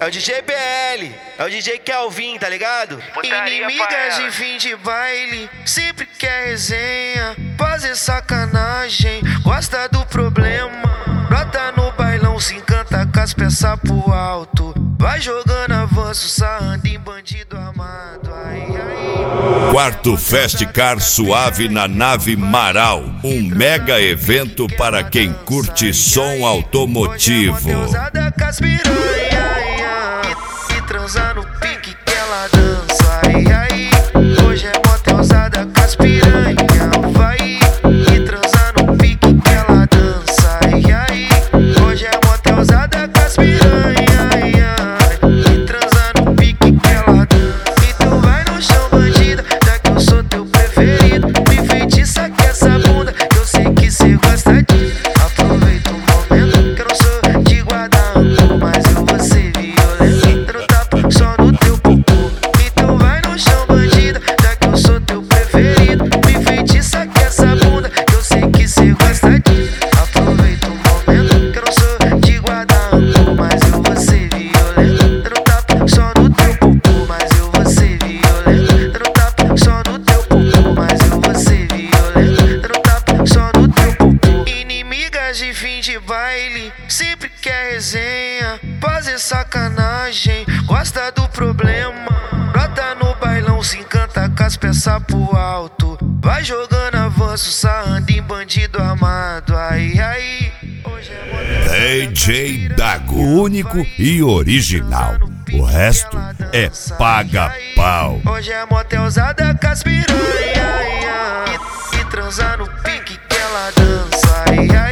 É o DJ BL, é o DJ Kelvin, tá ligado? Inimigas de fim de baile, sempre quer resenha, fazer sacanagem, gosta do problema. Brota no bailão, se encanta com as peças pro alto, vai jogando avanço, sarrando em bandido armado. Ai, ai. Quarto Festcar Suave na Nave Marau, um mega evento para quem curte som automotivo. E transar no pique que ela dança. Ai, ai. Hoje é motelzada com as piranha. Vai e transar no pique que ela dança. Ai, ai. Hoje é motelzada com as piranha. Ai, ai. E transar no pique que ela dança. E tu vai no chão, bandida, já que eu sou teu preferido. Me feitiça que essa bunda, que eu sei que cê gosta de. Aproveita o momento que eu não sou de guardar rancor, mas eu vou ser violento. Só no teu popô. Então vai no chão, bandida, já que eu sou teu preferido. Me feitiça que essa bunda, que eu sei que cê gosta de. Aproveita o momento que eu não sou de guardar rancor, mas eu vou ser violento. Eu não tapo só no teu popô, mas eu vou ser violento. Eu não tapo só no teu popô, mas eu vou ser violento. Eu não tapo só no teu popô. Inimigas de fim de baile, sempre quer resenha, fazer sacanagem, gosta do problema. Brota no bailão, se encanta com as peças pro alto, vai jogando avanço, sarrando em bandido armado. Ai, ai. Hoje é DJ Dago, único e original. O resto é paga-pau. Hoje é motelzada com as piranha. E transar no pique que ela dança. Ai, ai.